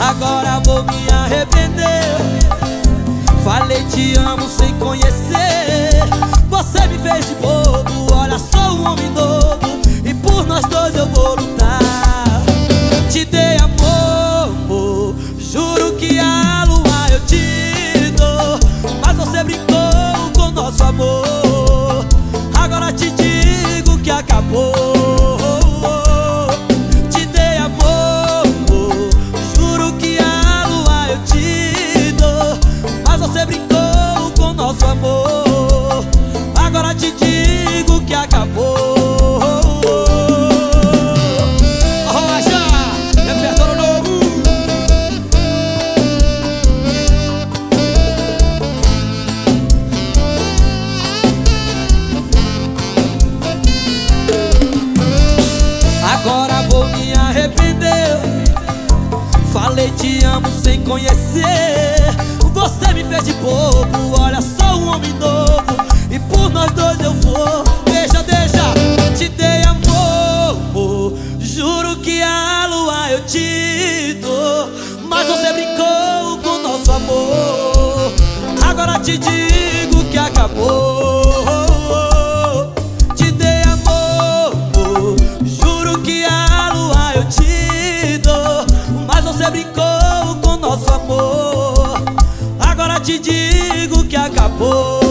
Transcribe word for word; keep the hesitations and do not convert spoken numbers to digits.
agora vou me arrepender. Falei te amo sem conhecer. Você me fez de bobo, olha, sou um homem novo e por nós dois eu vou lutar. Te dei amor, amor, juro que a lua eu te dou, mas você brincou com nosso amor. Agora te digo que acabou. Te dei amor, amor, juro que a lua eu te dou, mas você brincou com nosso amor. Agora te digo que acabou. Agora vou me arrepender. Falei te amo sem conhecer. Você me fez de bobo, olha, sou um homem novo e por nós dois eu vou. Deixa, deixa, te dei amor, amor, juro que a lua eu te dou, mas você brincou com nosso amor. Agora te digo que acabou. Te dei amor, amor, juro que a lua eu te dou, mas você brincou com nosso amor. Agora te digo que acabou.